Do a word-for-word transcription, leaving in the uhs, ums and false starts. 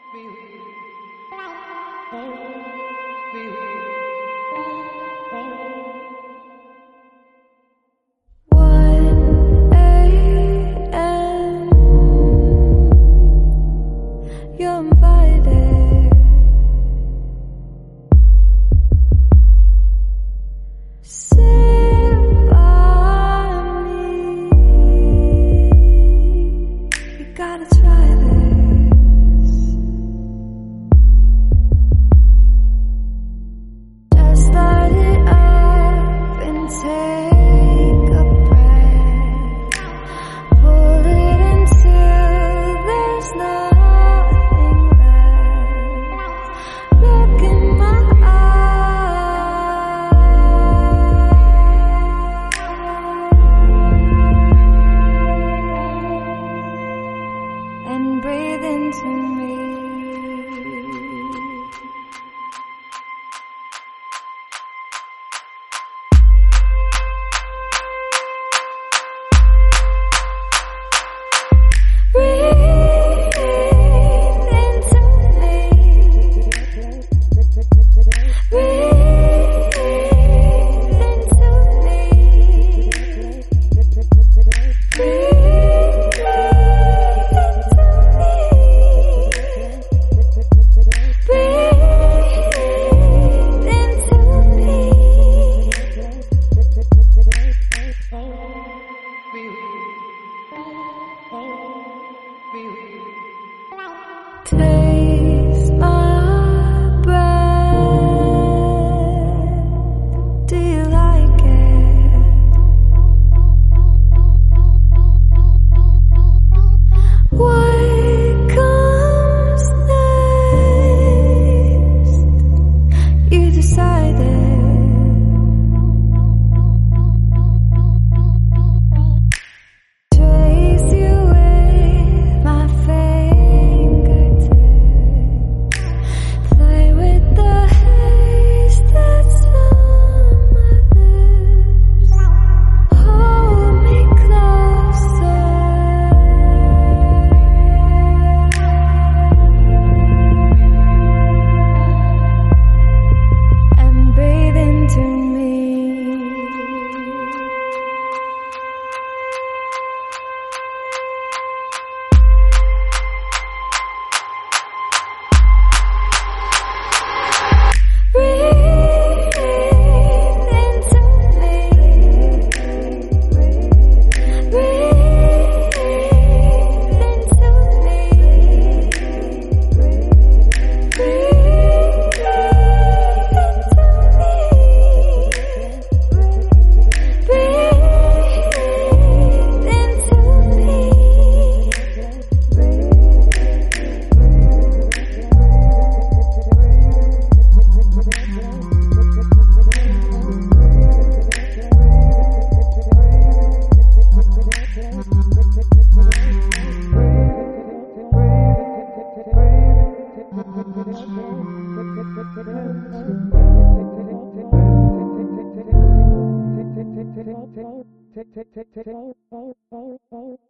one a m You're invited. Sit by me. You gotta try this. Just start it up and take a breath. Pull it until there's nothing left. Look in my eyes and breathe into me. Breathe into me. Breathe into me. Breathe taste my breath. Do you like it? What comes next? You decided. Trace you with my fingertips. Play with the haze that's on my lips. Hold me closer and breathe into me. Breathe into me. Breathe into me. Breathe into me.